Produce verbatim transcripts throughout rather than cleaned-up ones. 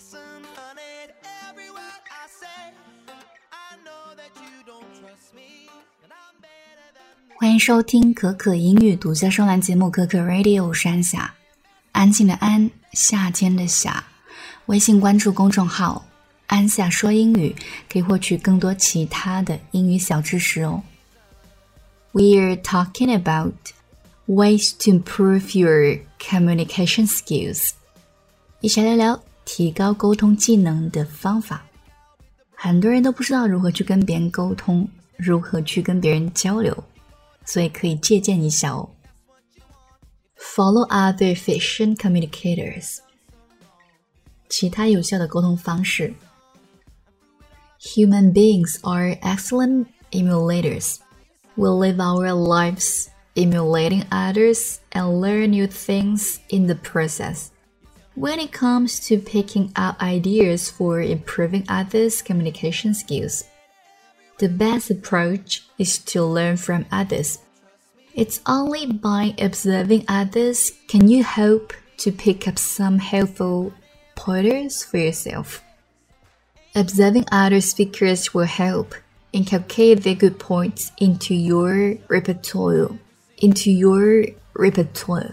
listen, honey, to every word I say. I know that you don't trust me, and I'm better than 欢迎收听可可英语独家收栏节目可可 Radio， 我是安夏，安静的安，夏天的夏。微信关注公众号安夏说英语，可以获取更多其他的英语小知识哦。We're talking about ways to improve your communication skills. 一起来聊聊提高沟通技能的方法。很多人都不知道如何去跟别人沟通，如何去跟别人交流，所以可以借鉴一下哦。Follow other efficient communicators. 其他有效的沟通方式。Human beings are excellent emulators. We live our lives emulating others and learn new things in the process. When it comes to picking up ideas for improving others' communication skills, the best approach is to learn from others. It's only by observing others can you hope to pick up some helpful pointers for yourself. Observing other speakers will help inculcate their good points into your repertoire. Into your repertoire.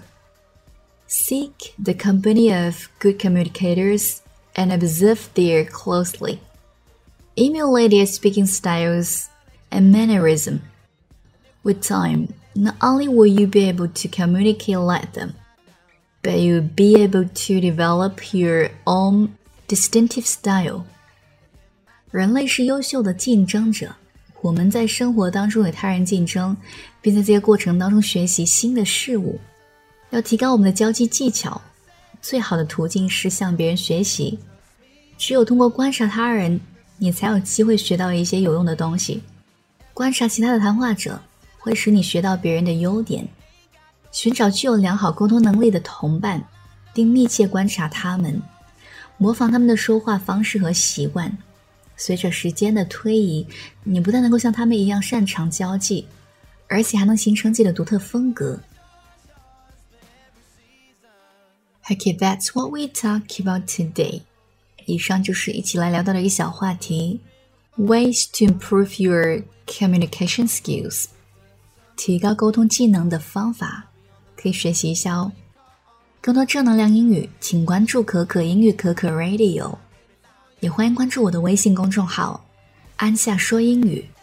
Seek the company of good communicators and observe them closely. Emulate their speaking styles and mannerism. With time, not only will you be able to communicate like them, but you'll be able to develop your own distinctive style. 人类是优秀的竞争者，我们在生活当中与他人竞争，并在这个过程当中学习新的事物。要提高我们的交际技巧，最好的途径是向别人学习。只有通过观察他人，你才有机会学到一些有用的东西。观察其他的谈话者，会使你学到别人的优点。寻找具有良好沟通能力的同伴，并密切观察他们，模仿他们的说话方式和习惯。随着时间的推移，你不但能够像他们一样擅长交际，而且还能形成自己的独特风格。Okay, that's what we talk about today. 以上就是一起来聊到的一个小话题 Ways to improve your communication skills. 提高沟通技能的方法，可以学习一下哦。更多正能量英语，请关注可可英语可可 Radio。也欢迎关注我的微信公众号安夏说英语。